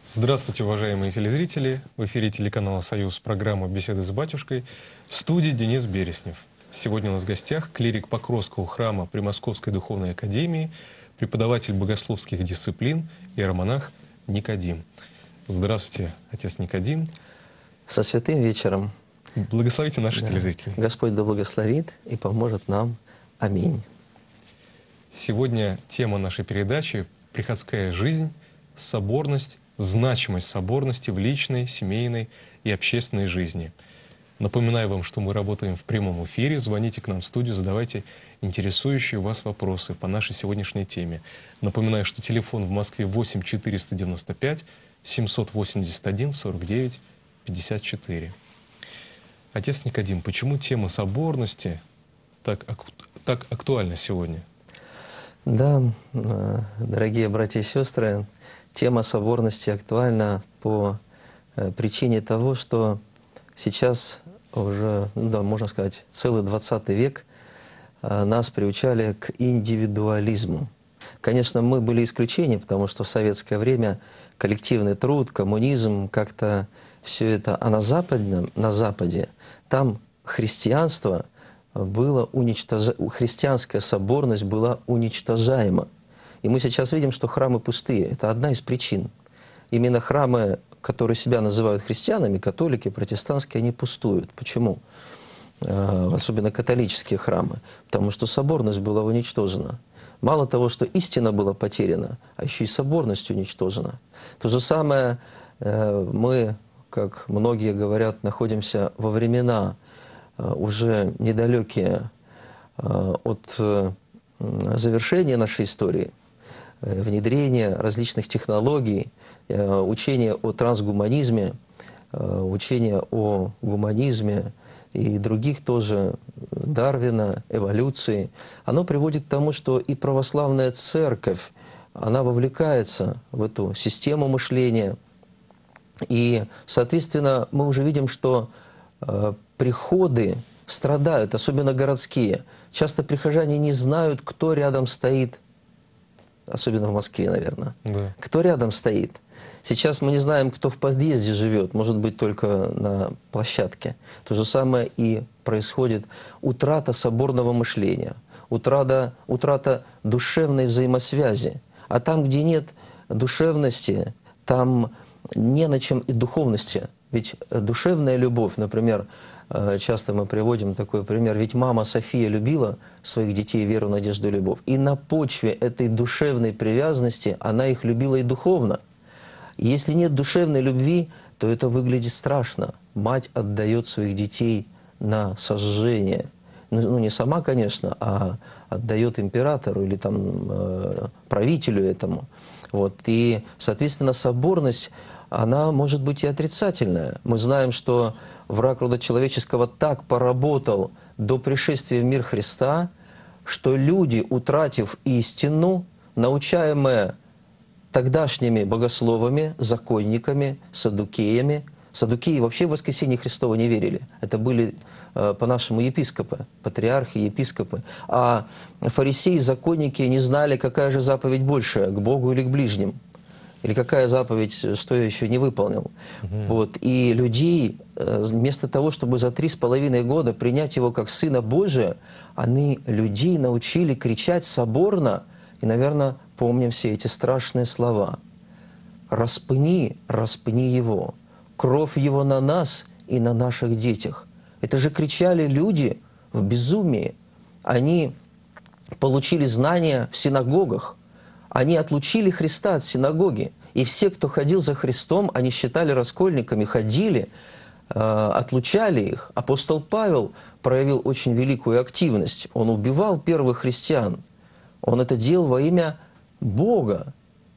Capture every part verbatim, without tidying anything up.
Здравствуйте, уважаемые телезрители! В эфире телеканала «Союз» программа «Беседы с батюшкой». В студии Денис Береснев. Сегодня у нас в гостях клирик Покровского храма при Московской духовной академии, преподаватель богословских дисциплин, иеромонах Никодим. Здравствуйте, отец Никодим. Со святым вечером. Благословите наших Да. телезрителей. Господь да благословит и поможет нам. Аминь. Сегодня тема нашей передачи – приходская жизнь, соборность, значимость соборности в личной, семейной и общественной жизни. Напоминаю вам, что мы работаем в прямом эфире. Звоните к нам в студию, задавайте интересующие вас вопросы по нашей сегодняшней теме. Напоминаю, что телефон в Москве восемь четыреста девяносто пять семьсот восемьдесят один сорок девять пятьдесят четыре. Отец Никодим, почему тема соборности так, аку так актуальна сегодня? Да, дорогие братья и сестры, тема соборности актуальна по причине того, что сейчас уже, ну да, можно сказать, целый двадцатый век нас приучали к индивидуализму. Конечно, мы были исключением, потому что в советское время коллективный труд, коммунизм, как-то все это, а на Западе, на Западе там христианство было уничтожаемо, христианская соборность была уничтожаема. И мы сейчас видим, что храмы пустые. Это одна из причин. Именно храмы, которые себя называют христианами, католики, протестантские, они пустуют. Почему? Особенно католические храмы. Потому что соборность была уничтожена. Мало того, что истина была потеряна, а еще и соборность уничтожена. То же самое мы, как многие говорят, находимся во времена уже недалекие от завершения нашей истории, внедрения различных технологий, учения о трансгуманизме, учения о гуманизме и других тоже, Дарвина, эволюции, оно приводит к тому, что и православная церковь, она вовлекается в эту систему мышления. И, соответственно, мы уже видим, что приходы страдают, особенно городские. Часто прихожане не знают, кто рядом стоит, особенно в Москве, наверное. Да. Кто рядом стоит. Сейчас мы не знаем, кто в подъезде живет, может быть, только на площадке. То же самое и происходит. Утрата соборного мышления, утрата, утрата душевной взаимосвязи. А там, где нет душевности, там не на чем и духовности. Ведь душевная любовь, например, часто мы приводим такой пример, ведь мама София любила своих детей веру, надежду и любовь. И на почве этой душевной привязанности она их любила и духовно. Если нет душевной любви, то это выглядит страшно. Мать отдает своих детей на сожжение. Ну, не сама, конечно, а отдает императору или там, правителю этому. Вот. И, соответственно, соборность, она может быть и отрицательная. Мы знаем, что враг рода человеческого так поработал до пришествия в мир Христа, что люди, утратив истину, научаемые тогдашними богословами, законниками, саддукеями, саддукеи вообще в воскресение Христово не верили. Это были по-нашему епископы, патриархи, епископы. А фарисеи, законники не знали, какая же заповедь большая, к Богу или к ближним. Или какая заповедь, что я еще не выполнил. Угу. Вот. И людей, вместо того, чтобы за три с половиной года принять его как Сына Божия, они людей научили кричать соборно, и, наверное, помним все эти страшные слова. «Распни, распни его, кровь его на нас и на наших детях». Это же кричали люди в безумии. Они получили знания в синагогах. Они отлучили Христа от синагоги. И все, кто ходил за Христом, они считали раскольниками, ходили, э, отлучали их. Апостол Павел проявил очень великую активность. Он убивал первых христиан. Он это делал во имя Бога.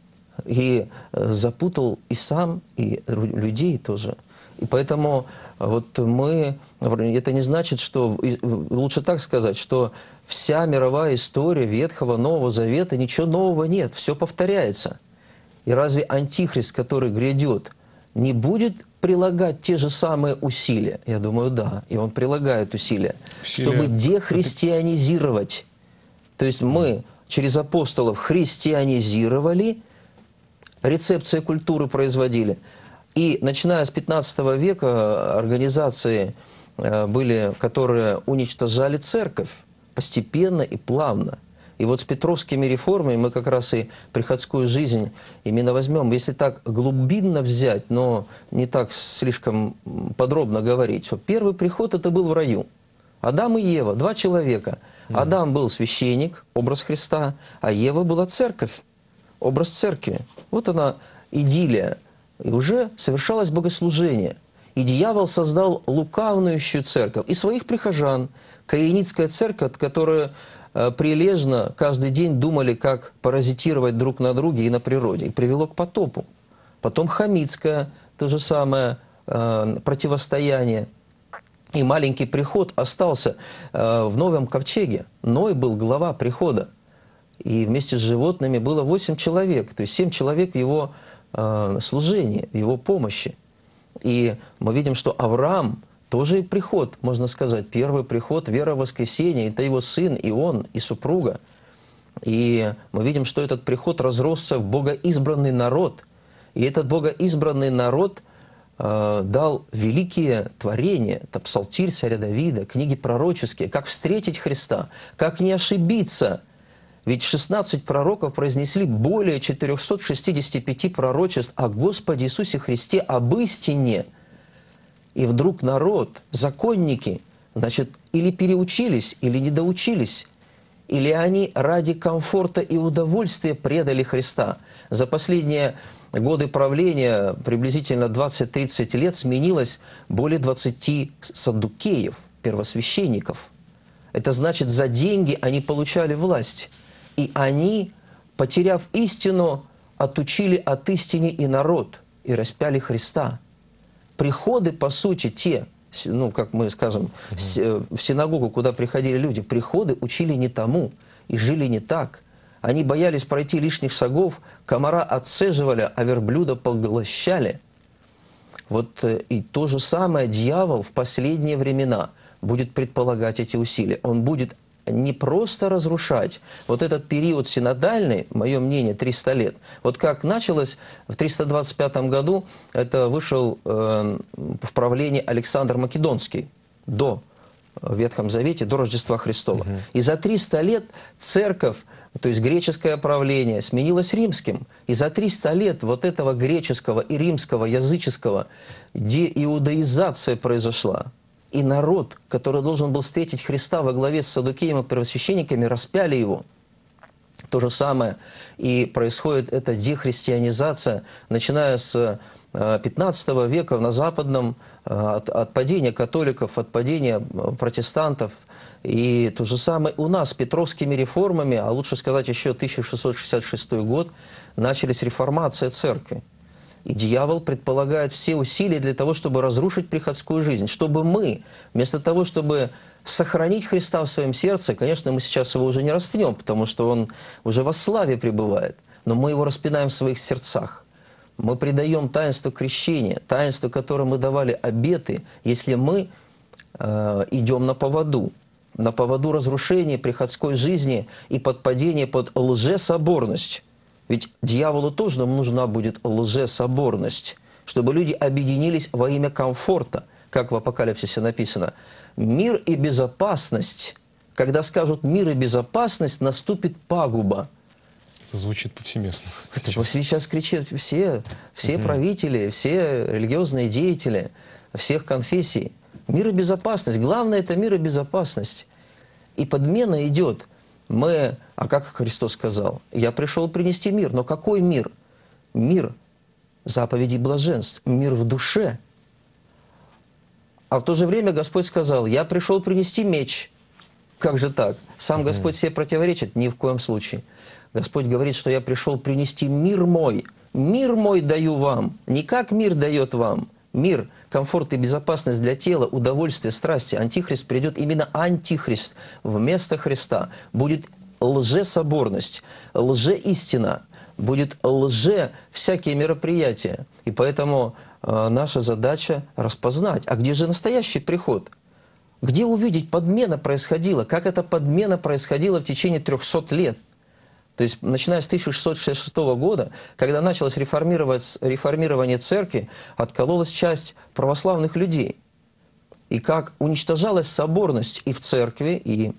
И запутал и сам, и людей тоже. И поэтому вот мы, это не значит, что, лучше так сказать, что вся мировая история Ветхого, Нового Завета, ничего нового нет, все повторяется. И разве Антихрист, который грядет, не будет прилагать те же самые усилия? Я думаю, да, и он прилагает усилия, усилия. Чтобы дехристианизировать. То есть мы через апостолов христианизировали рецепции культуры производили. И начиная с пятнадцатого века организации были, которые уничтожали церковь постепенно и плавно. И вот с петровскими реформами мы как раз и приходскую жизнь именно возьмем. Если так глубинно взять, но не так слишком подробно говорить. Первый приход это был в раю. Адам и Ева, два человека. Адам был священник, образ Христа, а Ева была церковь, образ церкви. Вот она идиллия. И уже совершалось богослужение. И дьявол создал лукавнующую церковь и своих прихожан. Каиницкая церковь, которая прилежно каждый день думали, как паразитировать друг на друге и на природе. И привело к потопу. Потом Хамицкое, то же самое э, противостояние. И маленький приход остался э, в новом ковчеге. Ной был глава прихода. И вместе с животными было восемь человек. То есть семь человек в его э, служении, в его помощи. И мы видим, что Авраам тоже и приход, можно сказать, первый приход, вера в воскресение, это его сын, и он, и супруга. И мы видим, что этот приход разросся в богоизбранный народ. И этот богоизбранный народ э, дал великие творения, это псалтирь царя Давида, книги пророческие, как встретить Христа, как не ошибиться. Ведь шестнадцать пророков произнесли более четырёхсот шестидесяти пяти пророчеств о Господе Иисусе Христе, об истине. И вдруг народ, законники, значит, или переучились, или недоучились, или они ради комфорта и удовольствия предали Христа. За последние годы правления, приблизительно двадцать-тридцать лет, сменилось более двадцати саддукеев, первосвященников. Это значит, за деньги они получали власть. И они, потеряв истину, отучили от истины и народ, и распяли Христа. Приходы, по сути, те, ну, как мы скажем, угу. в синагогу, куда приходили люди, приходы учили не тому и жили не так. Они боялись пройти лишних шагов, комара отцеживали, а верблюда поглощали. Вот и то же самое дьявол в последние времена будет предполагать эти усилия. Он будет не просто разрушать. Вот этот период синодальный, мое мнение, триста лет, вот как началось в триста двадцать пятом году, это вышел э, в правление Александр Македонский до в Ветхом Завете, до Рождества Христова. Угу. И за триста лет церковь, то есть греческое правление, сменилось римским. И за триста лет вот этого греческого и римского, языческого деиудаизация произошла. И народ, который должен был встретить Христа во главе с саддукеями и первосвященниками, распяли его. То же самое и происходит эта дехристианизация, начиная с пятнадцатого века на Западном, от, от падения католиков, от падения протестантов. И то же самое у нас с петровскими реформами, а лучше сказать еще тысяча шестьсот шестьдесят шестой год, начались реформация церкви. И дьявол предполагает все усилия для того, чтобы разрушить приходскую жизнь. Чтобы мы, вместо того, чтобы сохранить Христа в своем сердце, конечно, мы сейчас его уже не распнем, потому что он уже во славе пребывает, но мы его распинаем в своих сердцах. Мы предаем таинство крещения, таинство, которое мы давали обеты, если мы э, идем на поводу, на поводу разрушения приходской жизни и подпадения под лжесоборность. Ведь дьяволу тоже нужна будет лжесоборность, чтобы люди объединились во имя комфорта, как в Апокалипсисе написано. Мир и безопасность. Когда скажут «мир и безопасность», наступит пагуба. Это звучит повсеместно. Сейчас, сейчас кричат все, все угу. правители, все религиозные деятели, всех конфессий. Мир и безопасность. Главное – это мир и безопасность. И подмена идет. Мы, а как Христос сказал? «Я пришел принести мир». Но какой мир? Мир заповедей блаженств, мир в душе. А в то же время Господь сказал: «Я пришел принести меч». Как же так? Сам Господь себе противоречит? Ни в коем случае. Господь говорит, что «я пришел принести мир мой». Мир мой даю вам. Не как мир дает вам. Мир, комфорт и безопасность для тела, удовольствие, страсти. Антихрист придет, именно антихрист вместо Христа. Будет лжесоборность, лжеистина, будет лже всякие мероприятия. И поэтому э, наша задача распознать, а где же настоящий приход? Где увидеть, подмена происходила? Как эта подмена происходила в течение трехсот лет? То есть, начиная с тысяча шестьсот шестьдесят шестого года, когда началось реформирование церкви, откололась часть православных людей. И как уничтожалась соборность и в церкви, и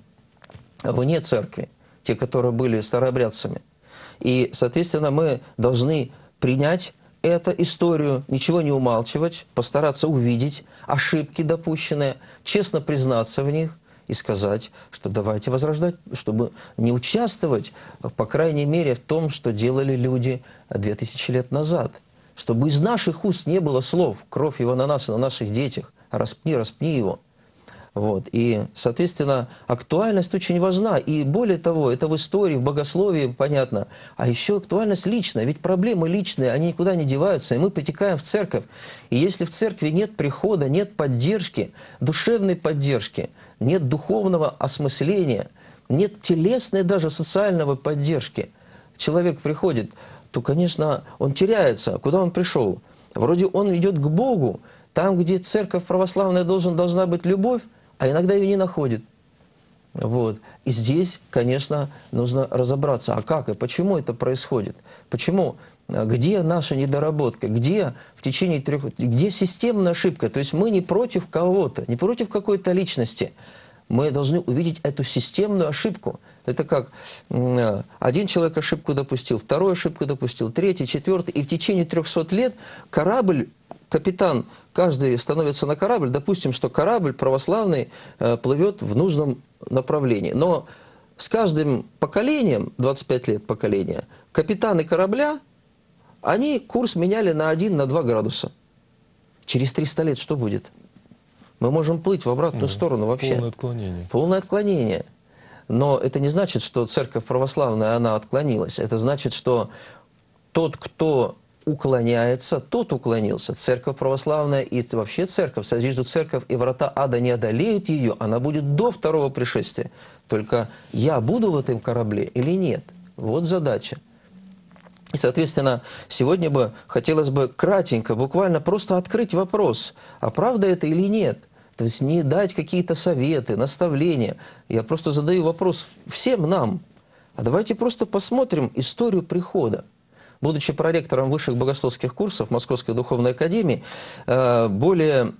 вне церкви, те, которые были старообрядцами. И, соответственно, мы должны принять эту историю, ничего не умалчивать, постараться увидеть ошибки допущенные, честно признаться в них и сказать, что давайте возрождать, чтобы не участвовать, по крайней мере, в том, что делали люди две тысячи лет назад. Чтобы из наших уст не было слов «кровь его на нас и на наших детях», «распни, распни его». Вот. И, соответственно, актуальность очень важна. И более того, это в истории, в богословии понятно. А еще актуальность личная. Ведь проблемы личные, они никуда не деваются. И мы потекаем в церковь. И если в церкви нет прихода, нет поддержки, душевной поддержки, нет духовного осмысления, нет телесной даже социальной поддержки, человек приходит, то, конечно, он теряется. Куда он пришел? Вроде он идет к Богу, там, где церковь православная должен, должна быть любовь, а иногда ее не находит. Вот. И здесь, конечно, нужно разобраться, а как и почему это происходит. Почему, где наша недоработка, где в течение трех, где системная ошибка. То есть мы не против кого-то, не против какой-то личности. Мы должны увидеть эту системную ошибку. Это как один человек ошибку допустил, второй ошибку допустил, третий, четвертый. И в течение трехсот лет корабль, капитан, каждый становится на корабль. Допустим, что корабль православный э, плывет в нужном направлении. Но с каждым поколением, двадцать пять лет поколения, капитаны корабля, они курс меняли на один, на два градуса. Через триста лет что будет? Мы можем плыть в обратную mm, сторону вообще. Полное отклонение. Полное отклонение. Но это не значит, что церковь православная, она отклонилась. Это значит, что тот, кто уклоняется, тот уклонился. Церковь православная и вообще церковь, созижду церковь, и врата ада не одолеют ее, она будет до второго пришествия. Только я буду в этом корабле или нет? Вот задача. И, соответственно, сегодня бы хотелось бы кратенько, буквально просто открыть вопрос, а правда это или нет? То есть не дать какие-то советы, наставления. Я просто задаю вопрос всем нам. А давайте просто посмотрим историю прихода. Будучи проректором высших богословских курсов Московской духовной академии, более,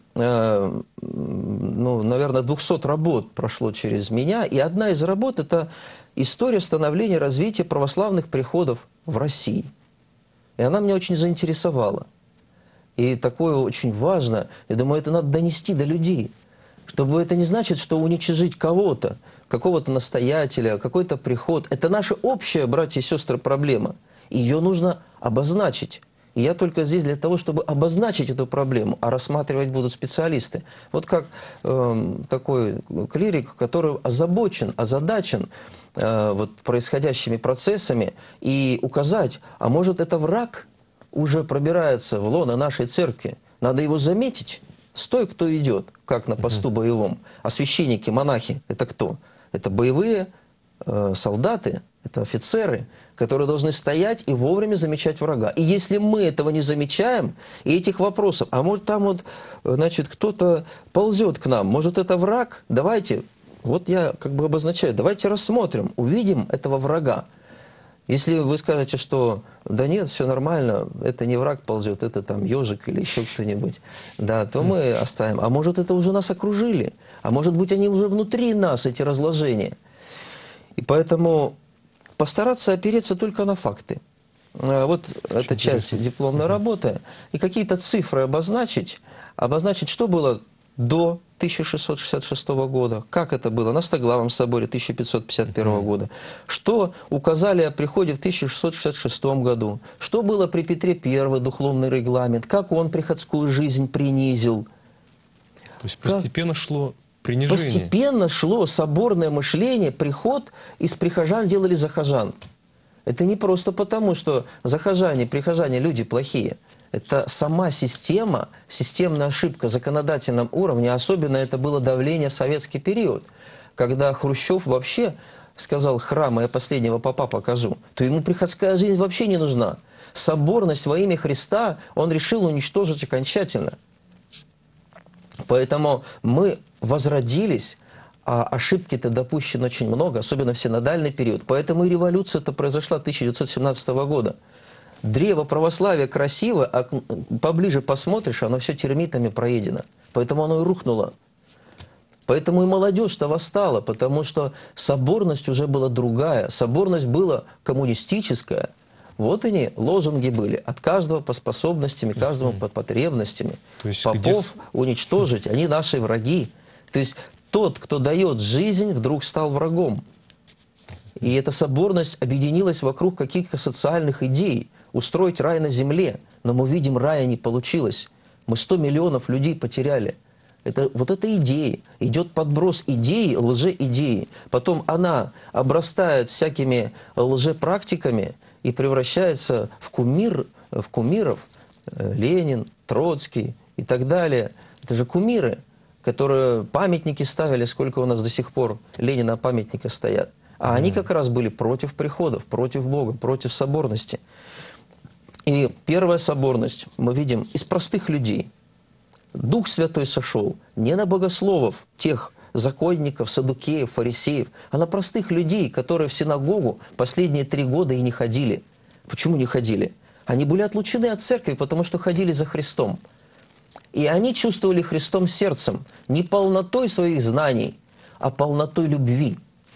ну, наверное, двухсот работ прошло через меня. И одна из работ – это история становления и развития православных приходов в России. И она меня очень заинтересовала. И такое очень важно. Я думаю, это надо донести до людей. Чтобы это не значит, что уничижить кого-то, какого-то настоятеля, какой-то приход. Это наша общая, братья и сестры, проблема. Ее нужно обозначить. И я только здесь для того, чтобы обозначить эту проблему, а рассматривать будут специалисты. Вот как э, такой клирик, который озабочен, озадачен э, вот, происходящими процессами, и указать, а может это враг уже пробирается в лоно нашей церкви. Надо его заметить. Стой, кто идет, как на посту боевом. А священники, монахи, это кто? Это боевые э, солдаты, это офицеры, которые должны стоять и вовремя замечать врага. И если мы этого не замечаем, и этих вопросов, а может там вот, значит, кто-то ползет к нам, может это враг, давайте, вот я как бы обозначаю, давайте рассмотрим, увидим этого врага. Если вы скажете, что да нет, все нормально, это не враг ползет, это там ежик или еще кто-нибудь, да, то мы оставим. А может это уже нас окружили, а может быть они уже внутри нас, эти разложения. И поэтому постараться опереться только на факты. Вот эта часть дипломной работы. И какие-то цифры обозначить. Обозначить, что было до тысяча шестьсот шестьдесят шестого года, как это было на Стоглавом соборе тысяча пятьсот пятьдесят первого года, что указали о приходе в тысяча шестьсот шестьдесят шестом году, что было при Петре Первом, духовный регламент, как он приходскую жизнь принизил. То есть постепенно как... шло принижение. Постепенно шло соборное мышление, приход, из прихожан делали захожан. Это не просто потому, что захожане, прихожане люди плохие. Это сама система, системная ошибка в законодательном уровне. Особенно это было давление в советский период, когда Хрущев вообще сказал: храма я последнего попа покажу, то ему приходская жизнь вообще не нужна. Соборность во имя Христа он решил уничтожить окончательно. Поэтому мы возродились, а ошибки-то допущено очень много, особенно в синодальный период. Поэтому и революция-то произошла тысяча девятьсот семнадцатого года. Древо православия красиво, а поближе посмотришь, оно все термитами проедено. Поэтому оно и рухнуло. Поэтому и молодежь-то восстала, потому что соборность уже была другая. Соборность была коммунистическая. Вот они, лозунги были. От каждого по способностям, каждому по потребностям. То есть Попов где... уничтожить, они наши враги. То есть тот, кто дает жизнь, вдруг стал врагом. И эта соборность объединилась вокруг каких-то социальных идей. Устроить рай на земле. Но мы видим, рая не получилось. Мы сто миллионов людей потеряли. Это, вот эта идея. Идет подброс идеи, лжеидеи. Потом она обрастает всякими лжепрактиками и превращается в, кумир, в кумиров. Ленин, Троцкий и так далее. Это же кумиры, которые памятники ставили, сколько у нас до сих пор Ленина памятника стоят. А они как раз были против приходов, против Бога, против соборности. И первая соборность мы видим из простых людей. Дух Святой сошел не на богословов, тех законников, саддукеев, фарисеев, а на простых людей, которые в синагогу последние три года и не ходили. Почему не ходили? Они были отлучены от церкви, потому что ходили за Христом. И они чувствовали Христом сердцем, не полнотой своих знаний, а полнотой любви.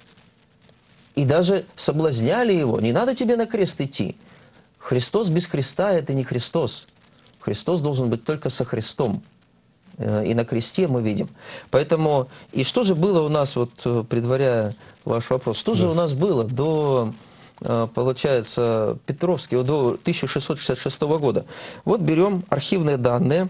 И даже соблазняли его, не надо тебе на крест идти. Христос без креста – это не Христос. Христос должен быть только со Христом. И на кресте мы видим. Поэтому, и что же было у нас, вот предваряя ваш вопрос, что же да. у нас было до, получается, Петровского, до тысяча шестьсот шестьдесят шестого года? Вот берем архивные данные.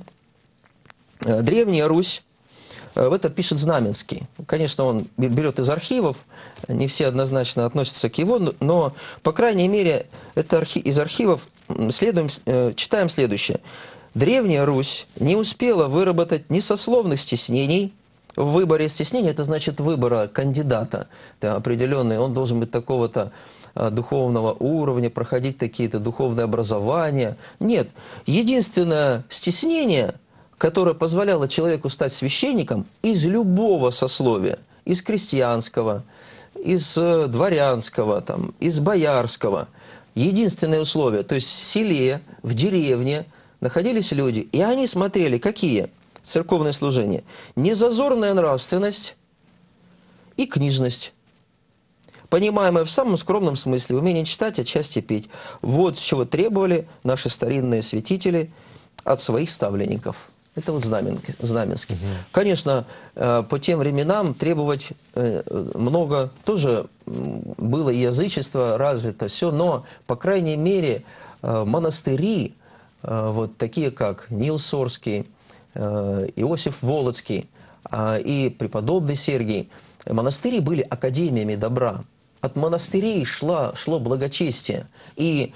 Древняя Русь, это пишет Знаменский. Конечно, он берет из архивов, не все однозначно относятся к его, но, по крайней мере, это архи из архивов следуем, читаем следующее. Древняя Русь не успела выработать ни сословных стеснений в выборе. Стеснение – это значит выбора кандидата. Это определенный, он должен быть такого-то духовного уровня, проходить какие-то духовные образования. Нет. Единственное стеснение, которое позволяло человеку стать священником из любого сословия, из крестьянского, из дворянского, там, из боярского. Единственное условие, то есть в селе, в деревне находились люди, и они смотрели, какие церковные служения. Незазорная нравственность и книжность. Понимаемое в самом скромном смысле, умение читать, отчасти петь. Вот чего требовали наши старинные святители от своих ставленников. Это вот Знаменский. Угу. Конечно, по тем временам требовать много тоже было и язычество развито, все, но, по крайней мере, монастыри, вот такие как Нил Сорский, Иосиф Волоцкий и преподобный Сергий, монастыри были академиями добра. От монастырей шло, шло благочестие. И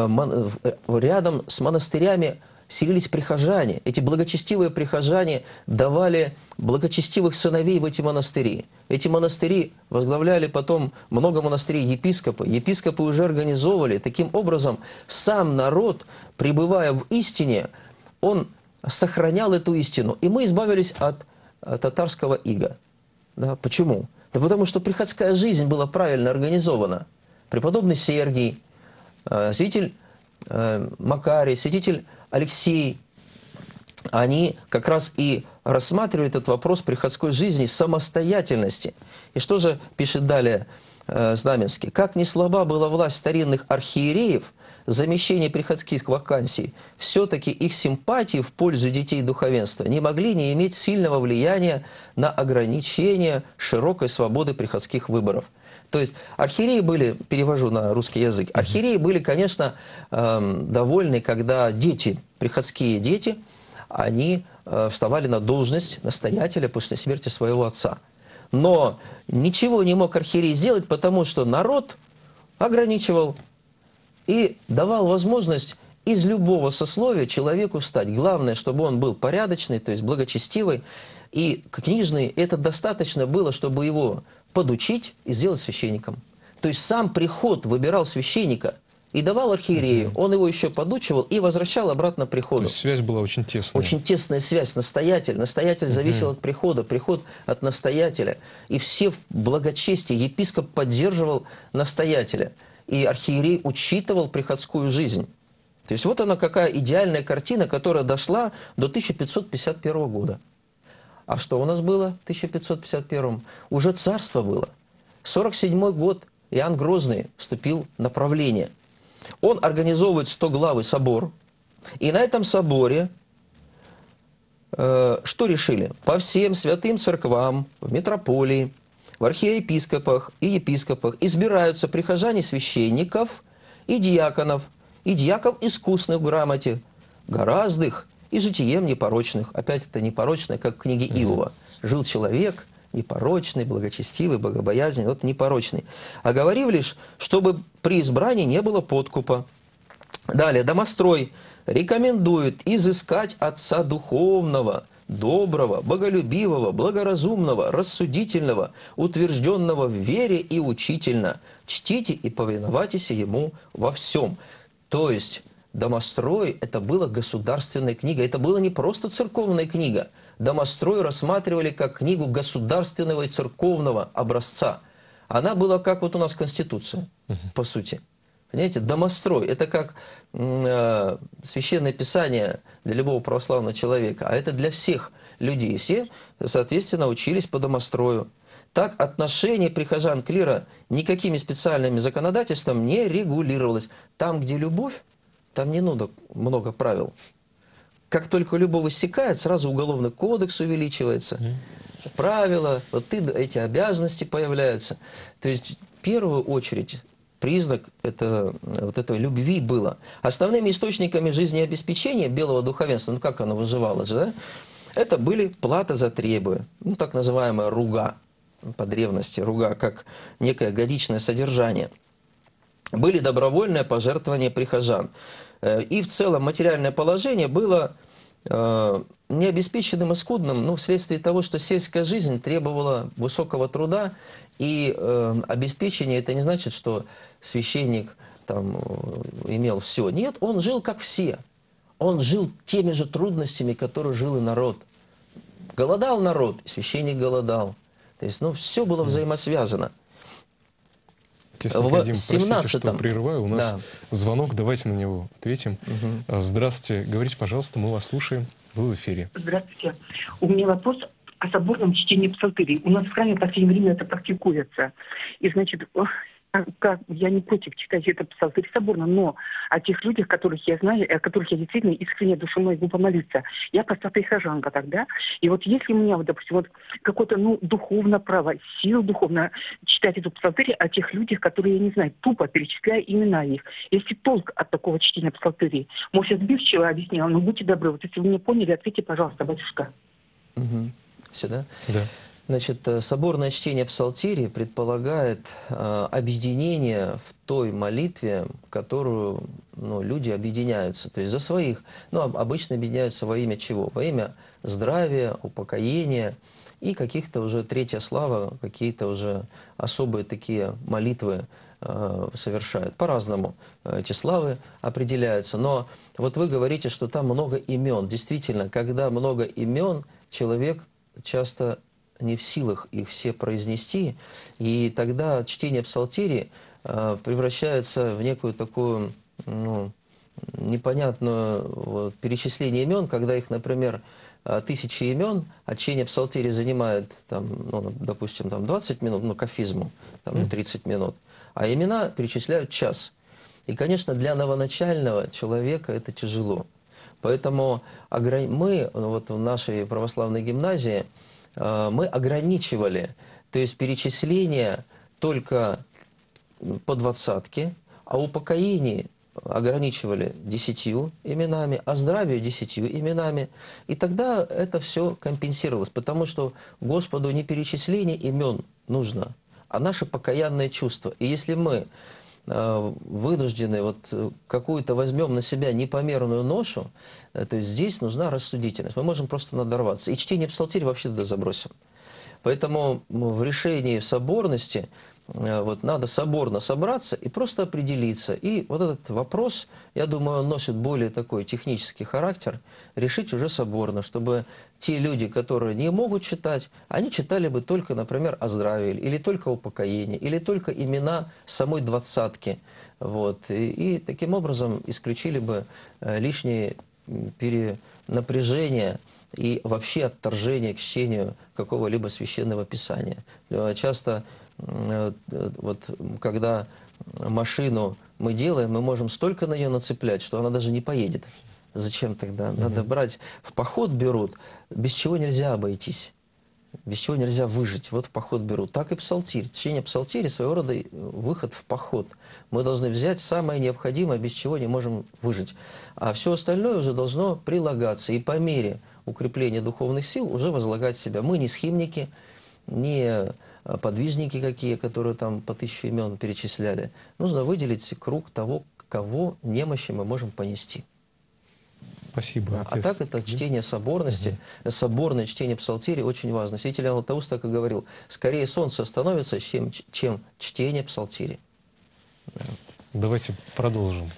рядом с монастырями селились прихожане. Эти благочестивые прихожане давали благочестивых сыновей в эти монастыри. Эти монастыри возглавляли потом много монастырей епископы. Епископы уже организовывали. Таким образом, сам народ, пребывая в истине, он сохранял эту истину. И мы избавились от татарского ига. Да, почему? Да потому что приходская жизнь была правильно организована. Преподобный Сергий, святитель Макарий, святитель Алексей, они как раз и рассматривают этот вопрос приходской жизни самостоятельности. И что же пишет далее э, Знаменский? «Как не слаба была власть старинных архиереев, замещение приходских вакансий, все-таки их симпатии в пользу детей духовенства не могли не иметь сильного влияния на ограничение широкой свободы приходских выборов». То есть архиереи были, перевожу на русский язык, архиереи были, конечно, э, довольны, когда дети, приходские дети, они э, вставали на должность настоятеля после смерти своего отца. Но ничего не мог архиерей сделать, потому что народ ограничивал и давал возможность из любого сословия человеку встать. Главное, чтобы он был порядочный, то есть благочестивый, и книжный. Это достаточно было, чтобы его подучить и сделать священником. То есть сам приход выбирал священника, и давал архиерею. Он его еще подучивал и возвращал обратно То приходу. есть связь была очень тесная. Очень тесная связь, настоятель. Настоятель зависел от прихода, приход от настоятеля. И все в благочестии. Епископ поддерживал настоятеля. И архиерей учитывал приходскую жизнь. То есть вот она какая идеальная картина, которая дошла до тысяча пятьсот пятьдесят первого года. А что у нас было в тысяча пятьсот пятьдесят первом? Уже царство было. сорок седьмой год Иоанн Грозный вступил на правление. Он организовывает стоглавый собор. И на этом соборе э, что решили? По всем святым церквам, в митрополии, в архиепископах и епископах избираются прихожане священников и диаконов, и диаков искусных в грамоте, гораздых и житием непорочных. Опять это непорочное, как в книге Иова. Жил человек непорочный, благочестивый, богобоязненный, вот непорочный. А говорил лишь, чтобы при избрании не было подкупа. Далее, домострой рекомендует изыскать отца духовного, доброго, боголюбивого, благоразумного, рассудительного, утвержденного в вере и учительно. Чтите и повиновайтесь ему во всем. То есть домострой – это была государственная книга. Это была не просто церковная книга. Домострой рассматривали как книгу государственного и церковного образца. Она была как вот у нас Конституция, по сути. Понимаете, домострой – это как э, священное писание для любого православного человека, а это для всех людей. Все, соответственно, учились по домострою. Так отношение прихожан клира никакими специальными законодательством не регулировалось. Там, где любовь, там не надо много правил. Как только любовь иссякает, сразу уголовный кодекс увеличивается, правила, вот ты, эти обязанности появляются. То есть, в первую очередь, признак это, вот этой любви было. Основными источниками жизнеобеспечения белого духовенства, ну как оно выживалось, да? Это были плата за требы, ну так называемая руга, по древности руга, как некое годичное содержание. Были добровольные пожертвования прихожан. И в целом материальное положение было э, необеспеченным и скудным, ну, вследствие того, что сельская жизнь требовала высокого труда, и э, обеспечение это не значит, что священник там имел все. Нет, он жил как все. Он жил теми же трудностями, которые жил и народ. Голодал народ, и священник голодал. То есть, ну, все было взаимосвязано. Если В Никодим, простите, что семнадцатом прерываю, у нас да. звонок, давайте на него ответим. Угу. Здравствуйте, говорите, пожалуйста, мы вас слушаем, вы в эфире. Здравствуйте. У меня вопрос о соборном чтении псалтырей. У нас в храме в последнее время это практикуется. И, значит, как, я не против читать этот псалтырь соборно, но о тех людях, которых я знаю, о которых я действительно искренне душой могу помолиться. Я простая хожанка тогда. И вот если у меня, вот, допустим, вот какое-то, ну, духовное право, сила духовная читать эту псалтырь о тех людях, которые, я не знаю, тупо перечисляя имена их. Если толк от такого чтения псалтырей? Может, я сбивчиво объясняла, но будьте добры. Вот если вы не поняли, ответьте, пожалуйста, батюшка. Угу. Все, да? Да. Значит, соборное чтение псалтири предполагает э, объединение в той молитве, в которую, ну, люди объединяются. То есть за своих, ну, обычно объединяются во имя чего? Во имя здравия, упокоения и каких-то уже, третья слава, какие-то уже особые такие молитвы э, совершают. По-разному эти славы определяются. Но вот вы говорите, что там много имен. Действительно, когда много имен, человек часто не в силах их все произнести, и тогда чтение псалтири э, превращается в некую такую, ну, непонятную вот, перечисление имен, когда их, например, тысячи имен, а чтение псалтири занимает, там, ну, допустим, там, двадцать минут, ну, кафизму, там, ну, тридцать минут, а имена перечисляют час. И, конечно, для новоначального человека это тяжело. Поэтому мы вот в нашей православной гимназии мы ограничивали, то есть перечисление только по двадцатке, а упокоение ограничивали десятью именами, а здравие десятью именами. И тогда это все компенсировалось, потому что Господу не перечисление имен нужно, а наше покаянное чувство. И если мы вынуждены, вот какую-то возьмем на себя непомерную ношу, то есть здесь нужна рассудительность. Мы можем просто надорваться. И чтение псалтирь вообще туда забросим. Поэтому в решении соборности Вот, надо соборно собраться и просто определиться. И вот этот вопрос, я думаю, он носит более такой технический характер, решить уже соборно, чтобы те люди, которые не могут читать, они читали бы только, например, о здравии, или только о покоении, или только имена самой двадцатки. Вот, и, и таким образом исключили бы лишние перенапряжения и вообще отторжение к чтению какого-либо священного писания. Часто вот когда машину мы делаем, мы можем столько на нее нацеплять, что она даже не поедет. Зачем тогда? Надо брать, в поход берут, без чего нельзя обойтись, без чего нельзя выжить. Вот в поход берут. Так и псалтирь. Чтение псалтири своего рода выход в поход. Мы должны взять самое необходимое, без чего не можем выжить. А все остальное уже должно прилагаться. И по мере укрепления духовных сил уже возлагать себя. Мы не схимники, не подвижники какие, которые там по тысяче имен перечисляли. Нужно выделить круг того, кого немощи мы можем понести. Спасибо, а так это чтение соборности, угу. соборное чтение псалтири очень важно. Святитель Иоанн Златоуст так и говорил, скорее солнце становится, чем, чем чтение псалтири. Давайте продолжим.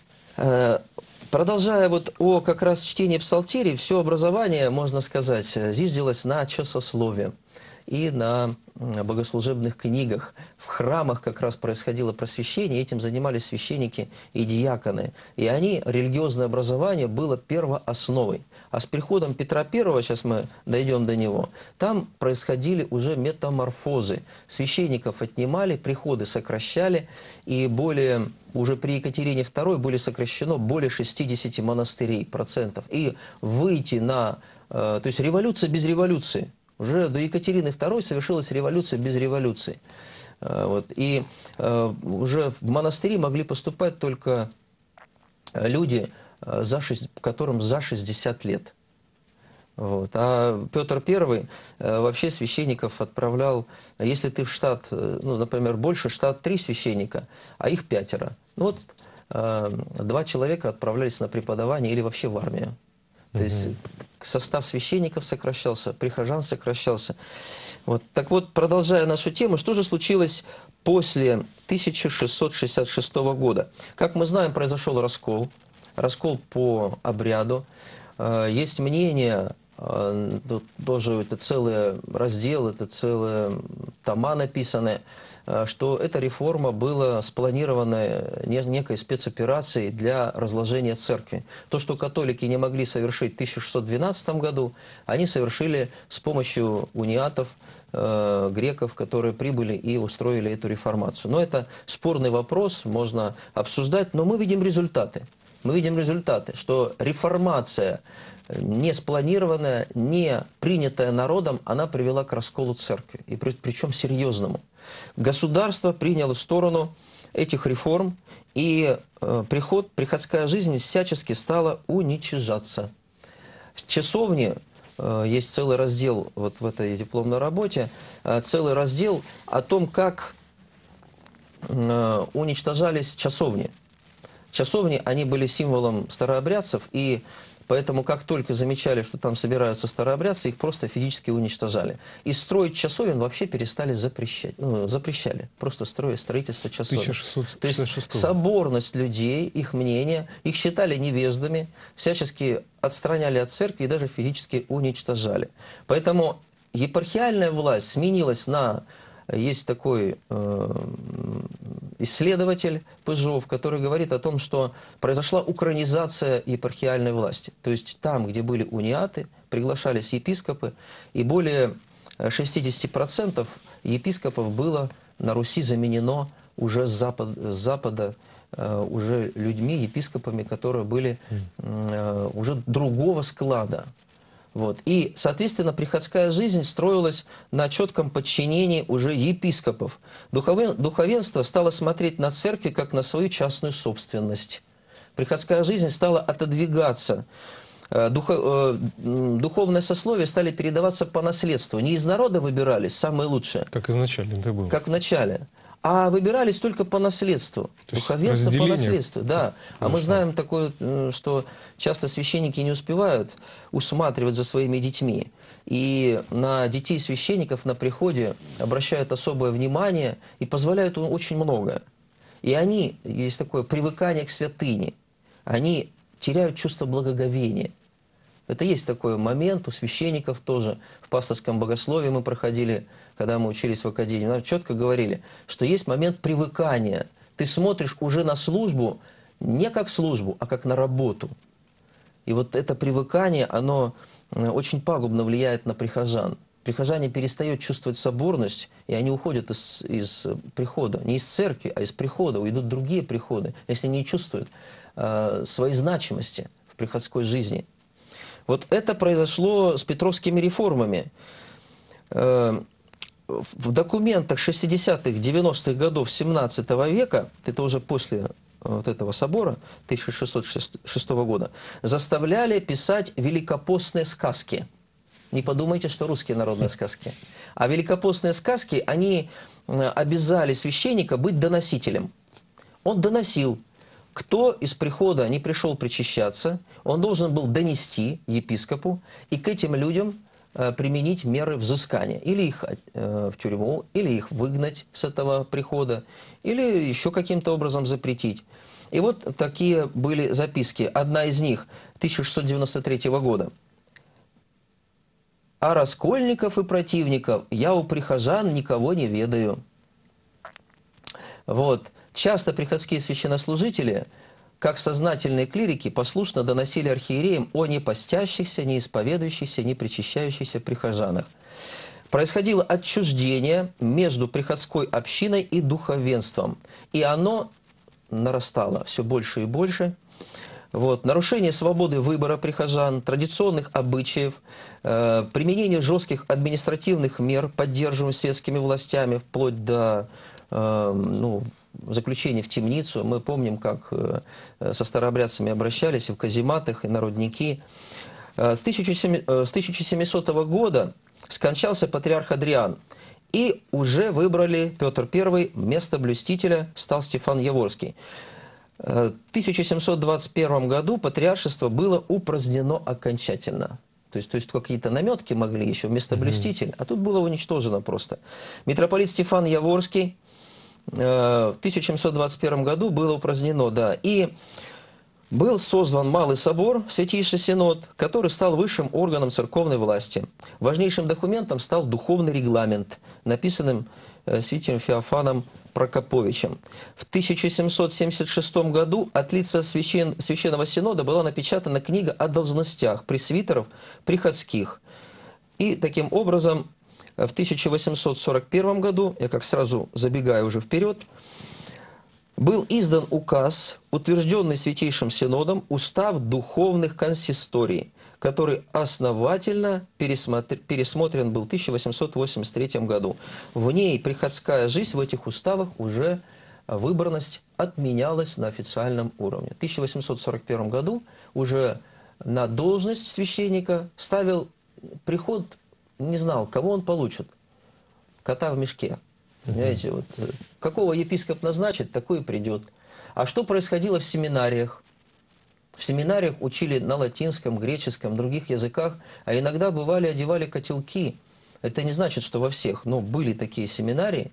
Продолжая вот о как раз чтении псалтири, все образование, можно сказать, зиждилось на часословии и на богослужебных книгах. В храмах как раз происходило просвещение, этим занимались священники и диаконы. И они, религиозное образование было первоосновой. А с приходом Петра Первого, сейчас мы дойдем до него, там происходили уже метаморфозы. Священников отнимали, приходы сокращали, и более, уже при Екатерине Второй были сокращено более шестидесяти монастырей, процентов. И выйти на, то есть революция без революции. Уже до Екатерины Второй совершилась революция без революции. Вот. И э, уже в монастыри могли поступать только люди, за шесть, которым за шестьдесят лет. Вот. А Петр Первый э, вообще священников отправлял, если ты в штат, ну, например, больше, штат три священника, а их пятеро. Ну, вот э, два человека отправлялись на преподавание или вообще в армию. То есть состав священников сокращался, прихожан сокращался. Вот. Так вот, продолжая нашу тему, что же случилось после тысяча шестьсот шестьдесят шестого года? Как мы знаем, произошел раскол. Раскол по обряду. Есть мнение, тут тоже это целый раздел, это целые тома написаны, что эта реформа была спланирована некой спецоперацией для разложения церкви. То, что католики не могли совершить в тысяча шестьсот двенадцатом году, они совершили с помощью униатов, э, греков, которые прибыли и устроили эту реформацию. Но это спорный вопрос, можно обсуждать, но мы видим результаты. Мы видим результаты, что реформация, не спланированная, не принятая народом, она привела к расколу церкви, и при, причем серьезному. Государство приняло сторону этих реформ, и э, приход, приходская жизнь всячески стала уничижаться. В часовне э, есть целый раздел, вот в этой дипломной работе, э, целый раздел о том, как э, уничтожались часовни. Часовни, они были символом старообрядцев, и поэтому как только замечали, что там собираются старообрядцы, их просто физически уничтожали. И строить часовен вообще перестали запрещать. Ну, запрещали. Просто строить строительство часовен. тысяча шестьсот шестьдесят шестого. То есть соборность людей, их мнение, их считали невеждами, всячески отстраняли от церкви и даже физически уничтожали. Поэтому епархиальная власть сменилась на... Есть такой э, исследователь Пыжов, который говорит о том, что произошла украинизация епархиальной власти. То есть там, где были униаты, приглашались епископы, и более шестидесяти процентов епископов было на Руси заменено уже с запада, с запада э, уже людьми, епископами, которые были э, уже другого склада. Вот. И, соответственно, приходская жизнь строилась на четком подчинении уже епископов. Духовен... Духовенство стало смотреть на церковь как на свою частную собственность. Приходская жизнь стала отодвигаться. Духов... Духовное сословие стали передаваться по наследству. Не из народа выбирались самые лучшие. Как изначально это было. Как в начале. А выбирались только по наследству. То есть Духовенство по разделение наследству, да. А мы прошло. знаем такое, что часто священники не успевают усматривать за своими детьми. И на детей священников на приходе обращают особое внимание и позволяют очень многое. И они, есть такое привыкание к святыне, они теряют чувство благоговения. Это есть такой момент у священников тоже. В пасторском богословии мы проходили, когда мы учились в академии, нам четко говорили, что есть момент привыкания. Ты смотришь уже на службу не как службу, а как на работу. И вот это привыкание, оно очень пагубно влияет на прихожан. Прихожане перестают чувствовать соборность, и они уходят из, из прихода. Не из церкви, а из прихода. Уйдут другие приходы, если не чувствуют э, своей значимости в приходской жизни. Вот это произошло с Петровскими реформами. Э, в документах шестидесятых, девяностых годов семнадцатого века, это уже после вот этого собора тысяча шестьсот шестого года, заставляли писать великопостные сказки. Не подумайте, что русские народные сказки. А великопостные сказки, они обязали священника быть доносителем. Он доносил, кто из прихода не пришел причащаться, он должен был донести епископу и к этим людям применить меры взыскания. Или их в тюрьму, или их выгнать с этого прихода, или еще каким-то образом запретить. И вот такие были записки. Одна из них тысяча шестьсот девяносто третьего года. «А раскольников и противников я у прихожан никого не ведаю». Вот. Часто приходские священнослужители, как сознательные клирики, послушно доносили архиереям о не постящихся, не исповедующихся, не причащающихся прихожанах. Происходило отчуждение между приходской общиной и духовенством. И оно нарастало все больше и больше. Вот. Нарушение свободы выбора прихожан, традиционных обычаев, э, применение жестких административных мер, поддерживаемых светскими властями, вплоть до э, ну, заключения в темницу. Мы помним, как э, со старообрядцами обращались в казематах и народники. Э, с, тысяча семисотого года скончался патриарх Адриан. И уже выбрали Петр Первый, место блюстителя стал Стефан Яворский. В тысяча семьсот двадцать первом году патриаршество было упразднено окончательно. То есть, то есть какие-то наметки могли еще вместо блюстителя, а тут было уничтожено просто. Митрополит Стефан Яворский э, в тысяча семьсот двадцать первом году было упразднено, да. И был создан Малый собор, Святейший Синод, который стал высшим органом церковной власти. Важнейшим документом стал духовный регламент, написанным э, святым Феофаном Прокоповичем. В тысяча семьсот семьдесят шестом году от лица священ... Священного Синода была напечатана книга о должностях пресвитеров приходских. И таким образом в тысяча восемьсот сорок первом году, я как сразу забегаю уже вперед, был издан указ, утвержденный Святейшим Синодом, устав духовных консисторий, который основательно пересмотр... пересмотрен был в тысяча восемьсот восемьдесят третьем году. В ней приходская жизнь, в этих уставах уже выборность отменялась на официальном уровне. В тысяча восемьсот сорок первом году уже на должность священника ставил приход, не знал, кого он получит. Кота в мешке. Понимаете, вот, какого епископ назначит, такой и придет. А что происходило в семинариях? В семинариях учили на латинском, греческом, других языках, а иногда бывали, одевали котелки. Это не значит, что во всех, но были такие семинарии,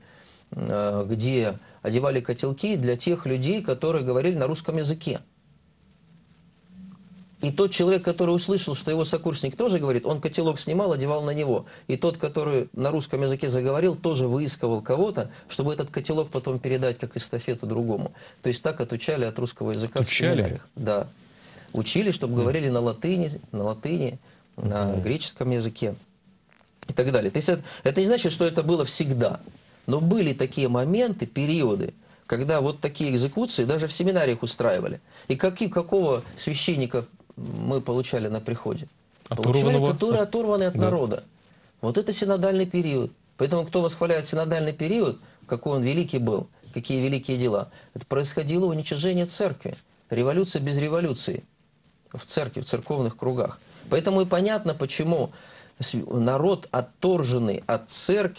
где одевали котелки для тех людей, которые говорили на русском языке. И тот человек, который услышал, что его сокурсник тоже говорит, он котелок снимал, одевал на него. И тот, который на русском языке заговорил, тоже выискивал кого-то, чтобы этот котелок потом передать как эстафету другому. То есть так отучали от русского языка Отучали? в семинариях. Да. Учили, чтобы говорили на латыни, на латыни, на греческом языке и так далее. То есть это, это не значит, что это было всегда. Но были такие моменты, периоды, когда вот такие экзекуции даже в семинариях устраивали. И какие, какого священника мы получали на приходе? Получали, которые оторваны от да. народа. Вот это синодальный период. Поэтому кто восхваляет синодальный период, какой он великий был, какие великие дела, это происходило уничтожение церкви. Революция без революции в церкви, в церковных кругах. Поэтому и понятно, почему народ, отторженный от церкви,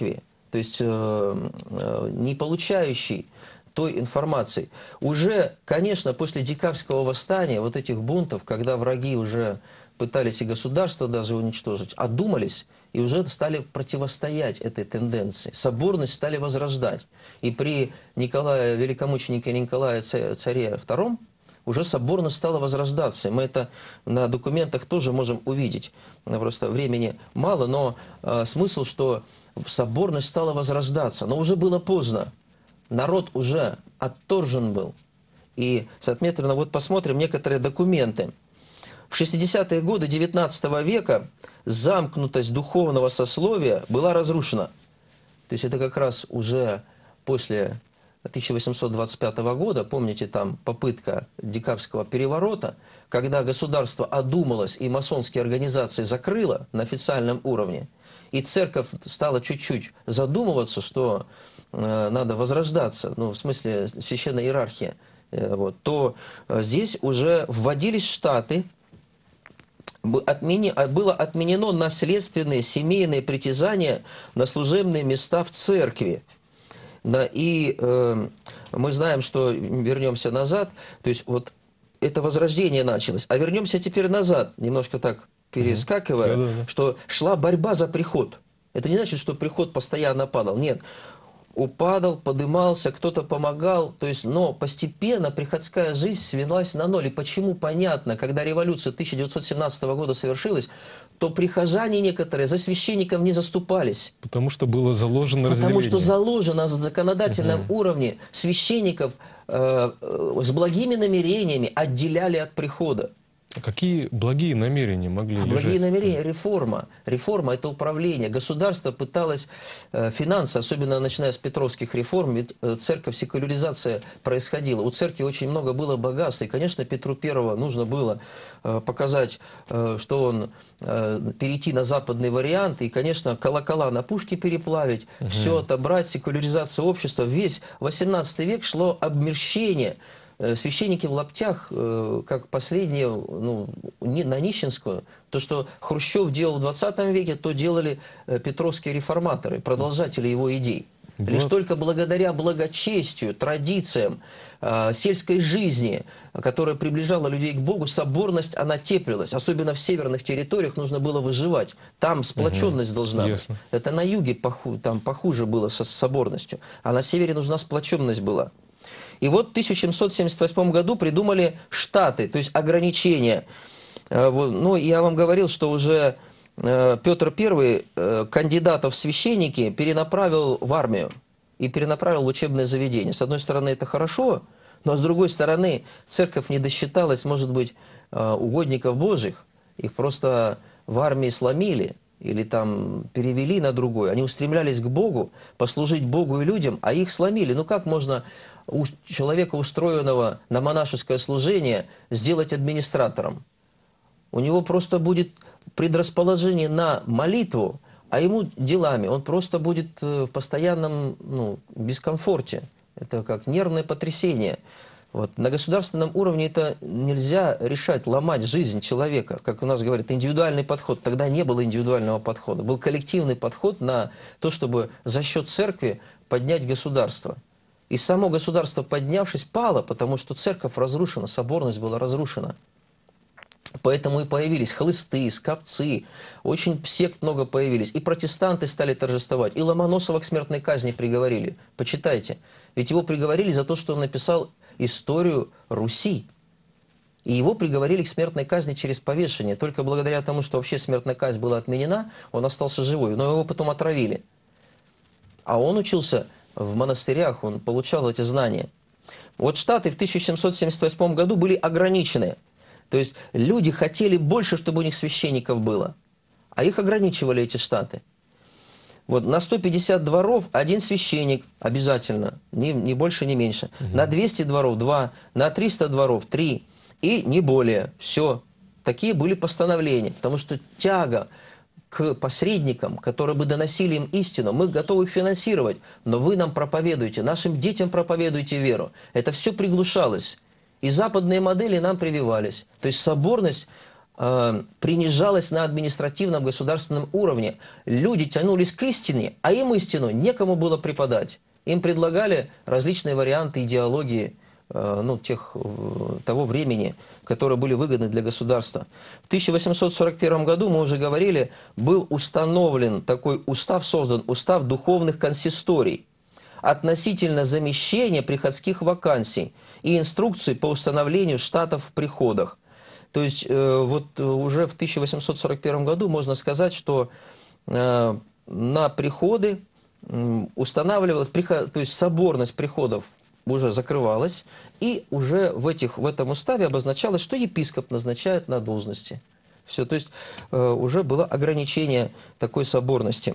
то есть э, э, не получающий той информации. Уже, конечно, после декабрьского восстания, вот этих бунтов, когда враги уже пытались и государство даже уничтожить, одумались и уже стали противостоять этой тенденции. Соборность стали возрождать. И при Николае, великомученике Николае царе втором уже соборность стала возрождаться. Мы это на документах тоже можем увидеть. Просто времени мало, но э, смысл, что соборность стала возрождаться. Но уже было поздно. Народ уже отторжен был. И, соответственно, вот посмотрим некоторые документы. В шестидесятые годы девятнадцатого века замкнутость духовного сословия была разрушена. То есть это как раз уже после тысяча восемьсот двадцать пятого года, помните, там попытка декабрьского переворота, когда государство одумалось и масонские организации закрыло на официальном уровне, и церковь стала чуть-чуть задумываться, что э, надо возрождаться, ну, в смысле священная иерархия, э, вот, то э, здесь уже вводились штаты, отмени, было отменено наследственные семейные притязания на служебные места в церкви. Да, и э, мы знаем, что, вернемся назад, то есть вот это возрождение началось, а вернемся теперь назад, немножко так перескакивая, mm-hmm. да, да, да. что шла борьба за приход. Это не значит, что приход постоянно падал, нет. Упадал, подымался, кто-то помогал, то есть, но постепенно приходская жизнь свелась на ноль. И почему, понятно, когда революция тысяча девятьсот семнадцатого года совершилась, то прихожане некоторые за священников не заступались. Потому что было заложено Потому разделение. что заложено на законодательном угу. уровне священников э, э, с благими намерениями отделяли от прихода. А какие благие намерения могли а лежать? Благие намерения – реформа. Реформа – это управление. Государство пыталось э, финансы, особенно начиная с петровских реформ, ведь э, церковь, секуляризация происходила. У церкви очень много было богатства. И, конечно, Петру Первому нужно было э, показать, э, что он э, перейти на западный вариант. И, конечно, колокола на пушки переплавить, угу. все отобрать, секуляризация общества. Весь восемнадцатый век шло обмерщение. Священники в лаптях, как последние, ну, на нищенскую, то, что Хрущев делал в двадцатом веке, то делали петровские реформаторы, продолжатели его идей. Вот. Лишь только благодаря благочестию, традициям, сельской жизни, которая приближала людей к Богу, соборность, она теплилась. Особенно в северных территориях нужно было выживать. Там сплоченность угу. должна Ясно. быть. Это на юге поху, там похуже было со соборностью, а на севере нужна сплоченность была. И вот в тысяча семьсот семьдесят восьмом году придумали штаты, то есть ограничения. Ну, я вам говорил, что уже Петр Первый кандидатов в священники перенаправил в армию и перенаправил в учебное заведение. С одной стороны, это хорошо, но с другой стороны, церковь не досчиталась, может быть, угодников Божьих. Их просто в армии сломили или там перевели на другой. Они устремлялись к Богу, послужить Богу и людям, а их сломили. Ну как можно у человека, устроенного на монашеское служение, сделать администратором? У него просто будет предрасположение на молитву, а ему делами. Он просто будет в постоянном, ну, дискомфорте. Это как нервное потрясение. Вот. На государственном уровне это нельзя решать, ломать жизнь человека. Как у нас говорят, индивидуальный подход. Тогда не было индивидуального подхода. Был коллективный подход на то, чтобы за счет церкви поднять государство. И само государство, поднявшись, пало, потому что церковь разрушена, соборность была разрушена. Поэтому и появились хлысты, скопцы, очень сект много появились. И протестанты стали торжествовать, и Ломоносова к смертной казни приговорили. Почитайте. Ведь его приговорили за то, что он написал историю Руси. И его приговорили к смертной казни через повешение. Только благодаря тому, что вообще смертная казнь была отменена, он остался живой. Но его потом отравили. А он учился в монастырях, он получал эти знания. Вот штаты в тысяча семьсот семьдесят восьмом году были ограничены. То есть люди хотели больше, чтобы у них священников было. А их ограничивали, эти штаты. Вот на сто пятьдесят дворов один священник обязательно, ни, ни больше, ни меньше. Угу. На двести дворов два, на триста дворов три. И не более. Все. Такие были постановления. Потому что тяга к посредникам, которые бы доносили им истину, мы готовы их финансировать, но вы нам проповедуете, нашим детям проповедуйте веру. Это все приглушалось. И западные модели нам прививались. То есть соборность, э, принижалось на административном государственном уровне. Люди тянулись к истине, а им истину некому было преподать. Им предлагали различные варианты идеологии, э, ну, тех, э, того времени, которые были выгодны для государства. В тысяча восемьсот сорок первом году, мы уже говорили, был установлен такой устав, создан устав духовных консисторий относительно замещения приходских вакансий и инструкции по установлению штатов в приходах. То есть э, вот уже в тысяча восемьсот сорок первом году можно сказать, что э, на приходы э, устанавливалась, приход, то есть соборность приходов уже закрывалась, и уже в, этих, в этом уставе обозначалось, что епископ назначает на должности. Все, то есть э, уже было ограничение такой соборности.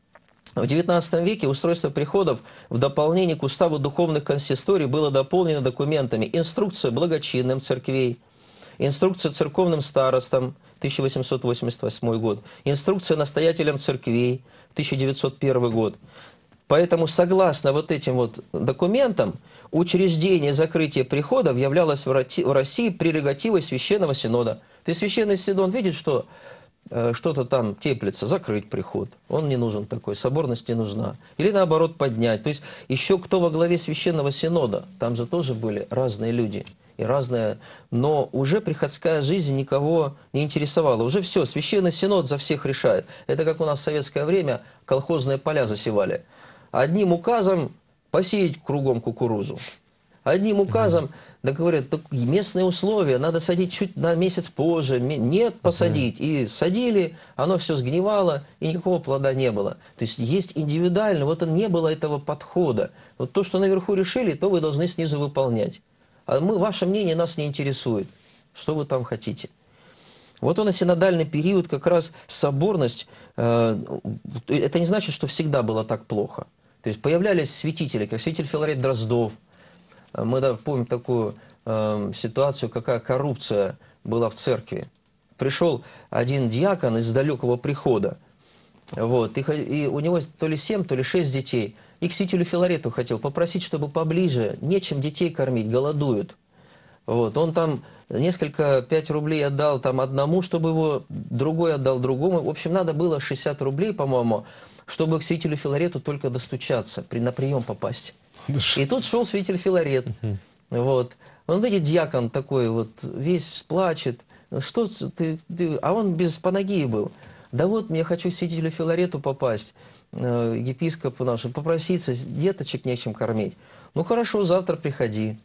В девятнадцатом веке устройство приходов в дополнение к уставу духовных консисторий было дополнено документами: инструкция благочинным церквей, инструкция церковным старостам, тысяча восемьсот восемьдесят восьмой год, инструкция настоятелям церквей, тысяча девятьсот первый год. Поэтому, согласно вот этим вот документам, учреждение закрытия приходов являлось в России прерогативой Священного Синода. То есть Священный Синод видит, что что-то там теплится, закрыть приход. Он не нужен такой, соборность не нужна. Или наоборот поднять. То есть еще кто во главе Священного Синода? Там же тоже были разные люди. И разные, но уже приходская жизнь никого не интересовала. Уже все, Священный Синод за всех решает. Это как у нас в советское время колхозные поля засевали. Одним указом посеять кругом кукурузу. Одним указом, да говорят, местные условия, надо садить чуть на месяц позже. Нет, посадить. И садили, оно все сгнивало, и никакого плода не было. То есть есть индивидуально, вот не было этого подхода. Вот то, что наверху решили, то вы должны снизу выполнять. А мы, ваше мнение нас не интересует. Что вы там хотите? Вот он, синодальный период, как раз соборность, э, это не значит, что всегда было так плохо. То есть появлялись святители, как святитель Филарет Дроздов. Мы да, помним такую э, ситуацию, какая коррупция была в церкви. Пришел один диакон из далекого прихода, вот, и, и у него то ли семь, то ли шесть детей. И к святителю Филарету хотел попросить, чтобы поближе, нечем детей кормить, голодуют. Вот, он там несколько, пять рублей отдал там одному, чтобы его, другой отдал другому. В общем, надо было шестьдесят рублей, по-моему, чтобы к святителю Филарету только достучаться, при, на прием попасть. И тут шел святитель Филарет. Uh-huh. Вот. Он видит, диакон такой, вот, весь плачет. Что ты, ты? А он без панагии был. Да вот, я хочу к святителю Филарету попасть, э, епископу нашему, попроситься, деточек нечем кормить. Ну хорошо, завтра приходи.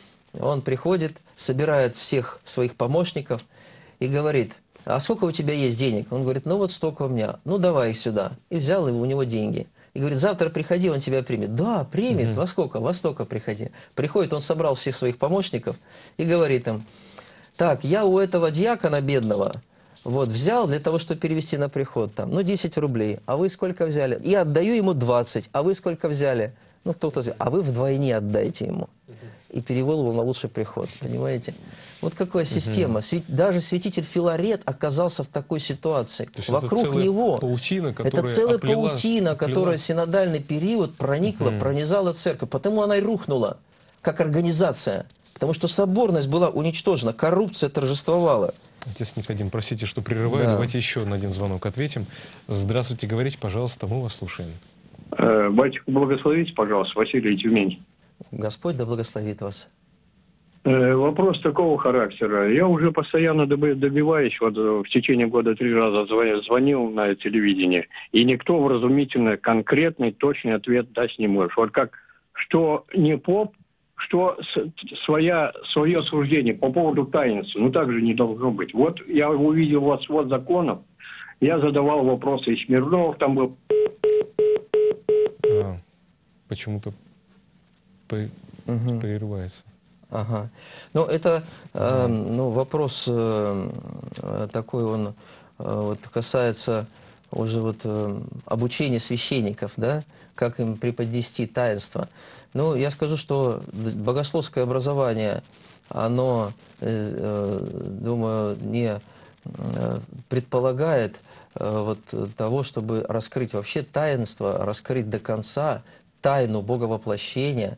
Он приходит, собирает всех своих помощников и говорит: а сколько у тебя есть денег? Он говорит: ну вот столько у меня. Ну давай их сюда. И взял у него деньги. И говорит: завтра приходи, он тебя примет. Да, примет. Угу. Во сколько? Во столько приходи. Приходит, он собрал всех своих помощников и говорит им: так, я у этого диакона бедного вот взял для того, чтобы перевести на приход там, ну, десять рублей. А вы сколько взяли? И отдаю ему двадцать. А вы сколько взяли? Ну, кто-то взял. А вы вдвойне отдайте ему. И перевел его на лучший приход. Понимаете? Вот какая система. Угу. Даже святитель Филарет оказался в такой ситуации. Вокруг это него. Паутина, это целая оплела, паутина, оплела. которая в синодальный период проникла, угу. пронизала церковь. Потому она и рухнула, как организация. Потому что соборность была уничтожена, коррупция торжествовала. Отец Никодим, простите, что прерываю. Да. Давайте еще на один звонок ответим. Здравствуйте, говорите, пожалуйста, мы вас слушаем. Батюшка, благословите, пожалуйста, Василий Тюмень. Господь да благословит вас. Вопрос такого характера. Я уже постоянно добиваюсь, вот в течение года три раза звонил на телевидение, и никто вразумительно конкретный, точный ответ дать не может. Вот как, что не поп, что своя, свое суждение по поводу таинства, ну так же не должно быть. Вот я увидел у вас свод законов, я задавал вопросы, и Смирнов там был. А, почему-то угу. прерывается. Ага. Ну, это э, ну, вопрос э, такой, он э, вот, касается уже вот, э, обучения священников, да, как им преподнести таинство. Ну, я скажу, что богословское образование, оно, э, э, думаю, не э, предполагает э, вот, того, чтобы раскрыть вообще таинство, раскрыть до конца тайну боговоплощения,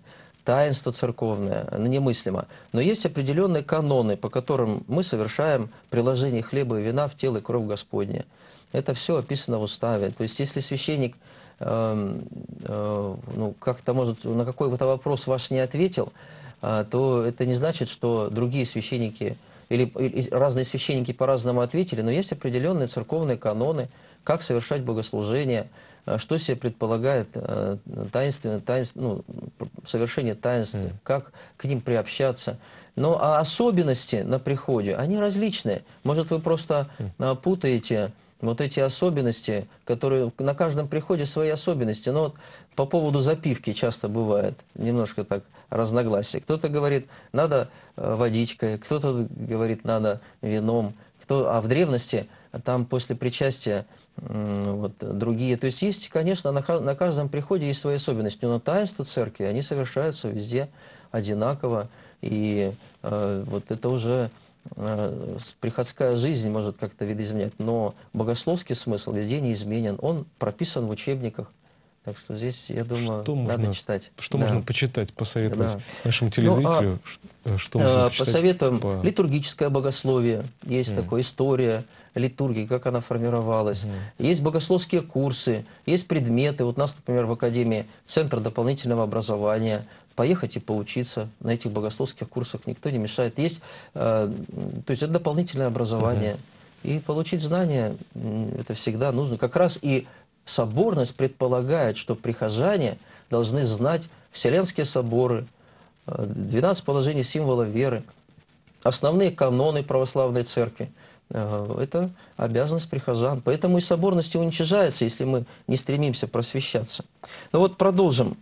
таинство церковное, оно немыслимо. Но есть определенные каноны, по которым мы совершаем приложение хлеба и вина в тело и кровь Господня. Это все описано в уставе. То есть если священник э, э, ну, как-то, может, на какой-то вопрос ваш не ответил, э, то это не значит, что другие священники или, или разные священники по-разному ответили, но есть определенные церковные каноны, как совершать богослужение, что себе предполагает э, таинство, таинство, ну, совершение таинств, mm. как к ним приобщаться. Но а особенности на приходе, они различные. Может, вы просто mm. путаете вот эти особенности, которые на каждом приходе свои особенности. Но вот по поводу запивки часто бывает немножко так разногласия. Кто-то говорит, надо водичкой, кто-то говорит, надо вином. Кто... А в древности там после причастия вот, другие. То есть есть, конечно, на, на каждом приходе есть свои особенности, но таинства церкви, они совершаются везде одинаково. И э, вот это уже э, приходская жизнь может как-то видоизменять, но богословский смысл везде неизменен. Он прописан в учебниках. Так что здесь, я думаю, что надо можно, читать. Что да. можно почитать, посоветовать да. нашему Ну, телезрителю? а, что можно почитать? Посоветуем по... литургическое богословие. Есть mm. такое, история литургии, как она формировалась. Mm. Есть богословские курсы, есть предметы. Вот у нас, например, в Академии Центр дополнительного образования. Поехать и поучиться на этих богословских курсах никто не мешает. Есть, э, то есть это дополнительное образование. Mm-hmm. И получить знания, это всегда нужно. Как раз и соборность предполагает, что прихожане должны знать Вселенские соборы, двенадцать положений символа веры, основные каноны православной церкви. Это обязанность прихожан. Поэтому и соборность и уничижается, если мы не стремимся просвещаться. Ну вот продолжим.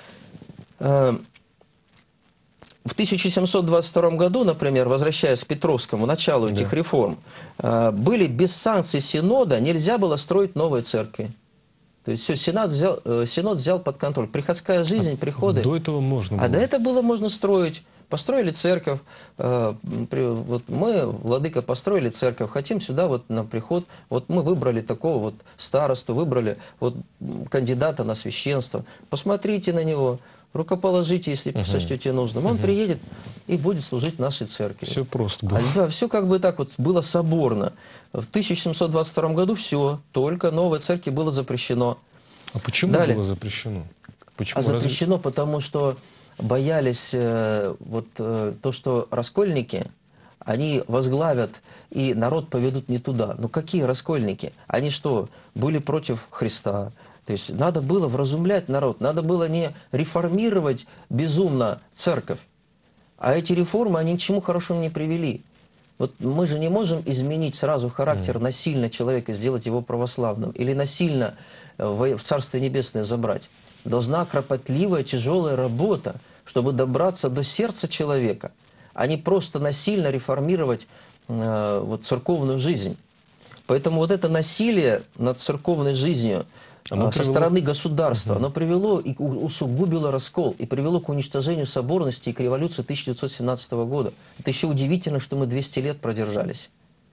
В тысяча семьсот двадцать втором году, например, возвращаясь к Петровскому, началу этих да. реформ, были без санкций Синода, нельзя было строить новые церкви. То есть все, Сенат взял, Синод взял под контроль. Приходская жизнь, а приходы. До этого можно было. А до этого было можно строить. Построили церковь. Э, при, вот мы, владыка, построили церковь. Хотим сюда вот на приход. Вот мы выбрали такого вот старосту, выбрали вот кандидата на священство. Посмотрите на него, рукоположите, если угу. сочтете нужным. Он угу. приедет и будет служить в нашей церкви. Все просто было. А, да, все как бы так вот было соборно. В тысяча семьсот двадцать втором году все, только новой церкви было запрещено. А почему Далее. было запрещено? Почему? А запрещено, Разве... потому что боялись э, вот, э, то, что раскольники, они возглавят и народ поведут не туда. Ну какие раскольники? Они что, были против Христа? То есть надо было вразумлять народ, надо было не реформировать безумно церковь. А эти реформы, они ни к чему хорошему не привели. Вот мы же не можем изменить сразу характер mm. насильно человека, сделать его православным, или насильно в Царствие Небесное забрать. Должна кропотливая, тяжелая работа, чтобы добраться до сердца человека, а не просто насильно реформировать э, вот, церковную жизнь. Поэтому вот это насилие над церковной жизнью оно со привело... стороны государства, угу. оно привело и усугубило раскол, и привело к уничтожению соборности и к революции тысяча девятьсот семнадцатого года. Это еще удивительно, что мы двести лет продержались.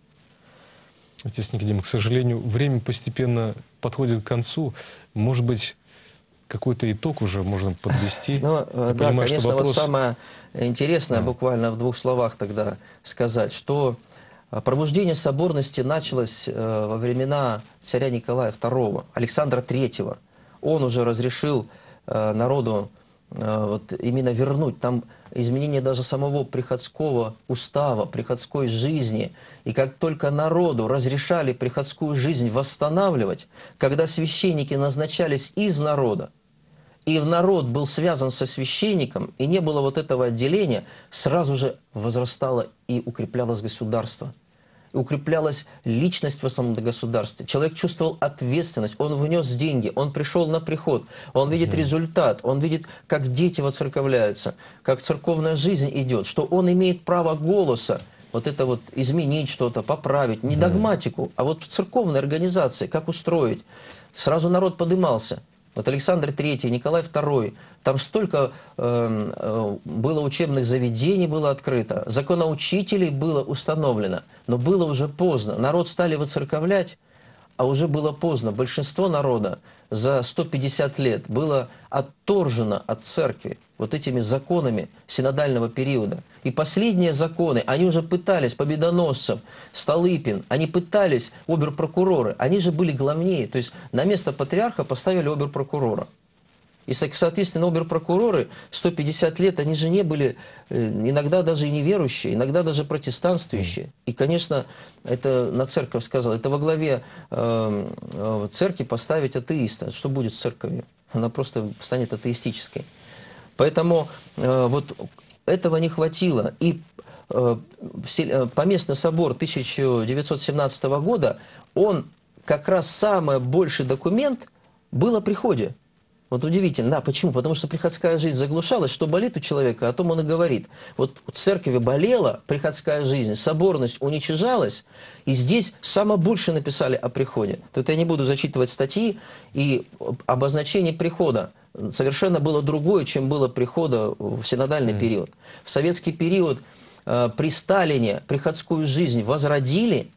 Отец Никодим, к сожалению, время постепенно подходит к концу. Может быть, какой-то итог уже можно подвести? Ну, да, понимаю, конечно, вопрос... вот самое интересное, да. буквально в двух словах тогда сказать, что пробуждение соборности началось э, во времена царя Николая второго, Александра третьего. Он уже разрешил э, народу э, вот, именно вернуть там изменение даже самого приходского устава, приходской жизни. И как только народу разрешали приходскую жизнь восстанавливать, когда священники назначались из народа, и народ был связан со священником, и не было вот этого отделения, сразу же возрастало и укреплялось государство. И укреплялась личность в самом государстве. Человек чувствовал ответственность, он внес деньги, он пришел на приход, он видит результат, он видит, как дети воцерковляются, как церковная жизнь идет, что он имеет право голоса, вот это вот изменить что-то, поправить, не догматику, а вот в церковной организации, как устроить. Сразу народ подымался. Вот Александр третий, Николай второй, там столько э, э, было учебных заведений, было открыто, законоучителей было установлено, но было уже поздно. Народ стали воцерковлять, а уже было поздно. Большинство народа за сто пятьдесят лет было отторжено от церкви вот этими законами синодального периода. И последние законы, они уже пытались, Победоносцев, Столыпин, они пытались, обер-прокуроры, они же были главнее. То есть на место патриарха поставили обер-прокурора. И, соответственно, обер-прокуроры сто пятьдесят лет, они же не были иногда даже и неверующие, иногда даже протестантствующие. И, конечно, это на церковь сказал, это во главе э, э, церкви поставить атеиста. Что будет с церковью? Она просто станет атеистической. Поэтому э, вот этого не хватило. И э, Поместный собор тысяча девятьсот семнадцатого года, он как раз самый большой документ был о приходе. Вот удивительно, да, почему? Потому что приходская жизнь заглушалась, что болит у человека, о том он и говорит. Вот в церкви болела приходская жизнь, соборность уничижалась, и здесь самое больше написали о приходе. Тут я не буду зачитывать статьи, и обозначение прихода совершенно было другое, чем было прихода в синодальный mm. период. В советский период э, при Сталине приходскую жизнь возродили,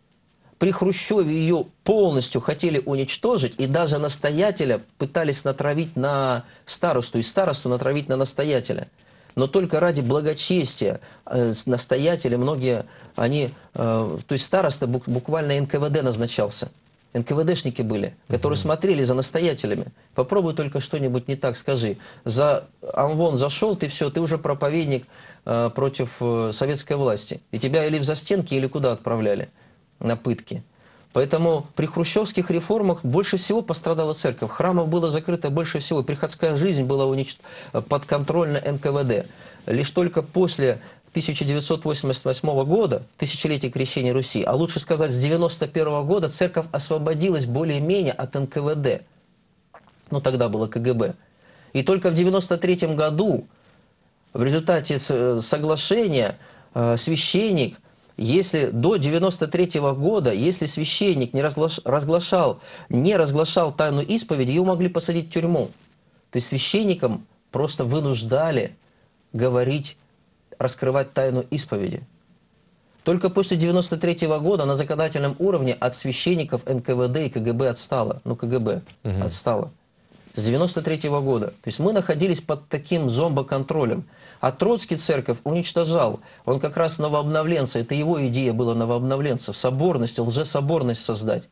при Хрущеве ее полностью хотели уничтожить, и даже настоятеля пытались натравить на старосту, и старосту натравить на настоятеля. Но только ради благочестия э, настоятели, многие, они, э, то есть староста буквально эн ка вэ дэ назначался. эн ка вэ дэшники были, которые mm-hmm. смотрели за настоятелями. Попробуй только что-нибудь не так скажи. За ОМВОН зашел, ты все, ты уже проповедник э, против э, советской власти. И тебя или в застенки, или куда отправляли? На пытки. Поэтому при хрущевских реформах больше всего пострадала церковь. Храмов было закрыто больше всего. Приходская жизнь была уничтожена подконтрольна эн ка вэ дэ. Лишь только после тысяча девятьсот восемьдесят восьмого года, тысячелетия крещения Руси, а лучше сказать, с девяносто первого года, церковь освободилась более-менее от эн ка вэ дэ. Ну, тогда было ка гэ бэ. И только в девяносто третьем году, в результате соглашения, священник, если до девяносто третьего года, если священник не разглаш, разглашал, не разглашал тайну исповеди, его могли посадить в тюрьму. То есть священникам просто вынуждали говорить, раскрывать тайну исповеди. Только после девяносто третьего года на законодательном уровне от священников эн ка вэ дэ и ка гэ бэ отстало. Ну, ка гэ бэ угу. отстало. С девяносто третьего года. То есть мы находились под таким зомбоконтролем. А Троцкий церковь уничтожал. Он как раз новообновленца. Это его идея была новообновленцев. Соборность, лжесоборность создать.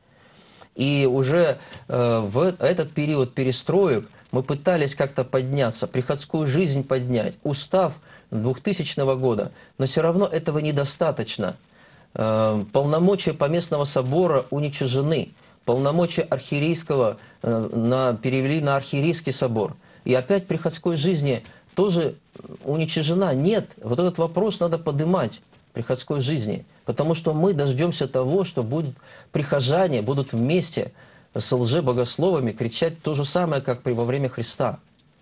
И уже э, в этот период перестроек мы пытались как-то подняться, приходскую жизнь поднять, устав двухтысячного года. Но все равно этого недостаточно. Э, полномочия Поместного собора уничтожены. Полномочия архиерейского э, на, перевели на архиерейский собор. И опять приходской жизни тоже уничтожена. Нет, вот этот вопрос надо поднимать приходской жизни, потому что мы дождемся того, что будут прихожане, будут вместе с лжебогословами кричать то же самое, как при, во время Христа.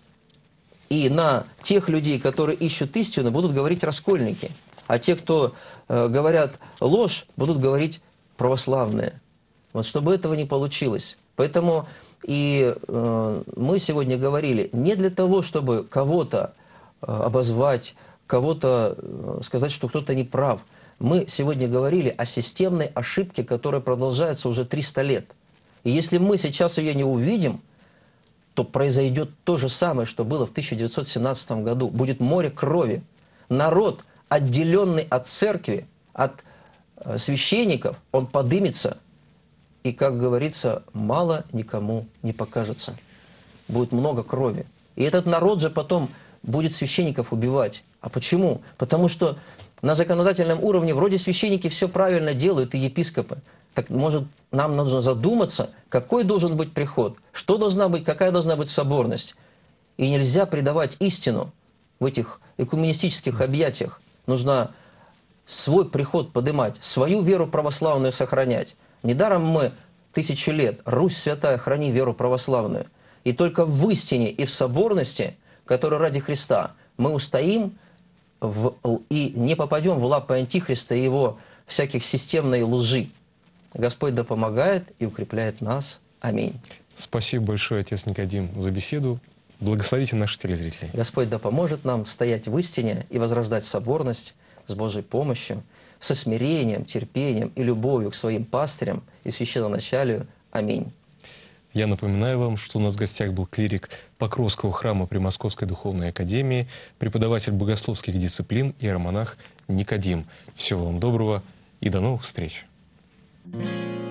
И на тех людей, которые ищут истину, будут говорить раскольники, а те, кто э, говорят ложь, будут говорить православные. Вот чтобы этого не получилось. Поэтому и э, мы сегодня говорили не для того, чтобы кого-то э, обозвать, кого-то э, сказать, что кто-то не прав. Мы сегодня говорили о системной ошибке, которая продолжается уже триста лет. И если мы сейчас ее не увидим, то произойдет то же самое, что было в тысяча девятьсот семнадцатом году. Будет море крови. Народ, отделенный от церкви, от э, священников, он подымется. И, как говорится, мало никому не покажется. Будет много крови. И этот народ же потом будет священников убивать. А почему? Потому что на законодательном уровне вроде священники все правильно делают, и епископы. Так, может, нам нужно задуматься, какой должен быть приход, что должна быть, какая должна быть соборность. И нельзя предавать истину в этих экуменистических объятиях. Нужно свой приход поднимать, свою веру православную сохранять. Недаром мы тысячи лет, Русь святая, храни веру православную. И только в истине и в соборности, которая ради Христа, мы устоим в, и не попадем в лапы Антихриста и его всяких системной лжи. Господь да помогает и укрепляет нас. Аминь. Спасибо большое, отец Никодим, за беседу. Благословите наших телезрителей. Господь да поможет нам стоять в истине и возрождать соборность с Божьей помощью. со смирением, терпением и любовью к своим пастырям и священноначалию. Аминь. Я напоминаю вам, что у нас в гостях был клирик Покровского храма при Московской духовной академии, преподаватель богословских дисциплин, иеромонах Никодим. Всего вам доброго и до новых встреч. Thank you.